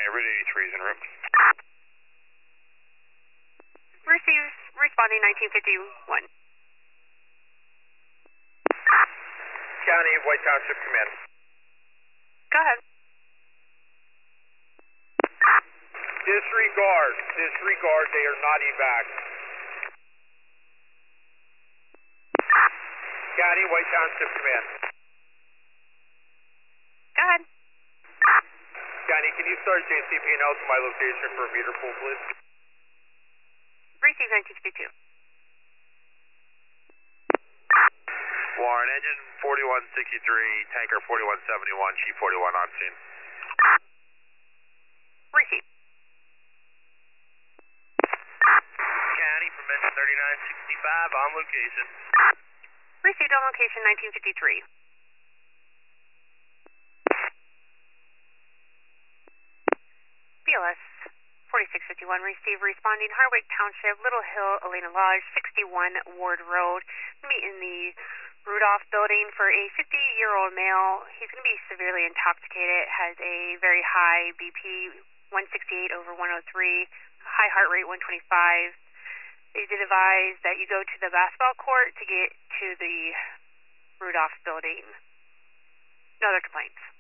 Route 83 is en route. Receives, responding 1951. County, White Township Command. Go ahead. Disregard, they are not evac. County, White Township Command. Go ahead. County, can you start JCP&L to my location for a meter pool, please? Receive 1952. Warren, engine 4163, tanker 4171, Chief 41 on scene. Receive. County, from engine 3965, on location. Received on location 1953. BLS 4651, receive, responding Hardwick Township, Little Hill, Elena Lodge, 61 Ward Road. Meet in the Rudolph building for a 50-year-old male. He's going to be severely intoxicated, has a very high BP, 168 over 103, high heart rate 125. They did advise that you go to the basketball court to get to the Rudolph building. No other complaints.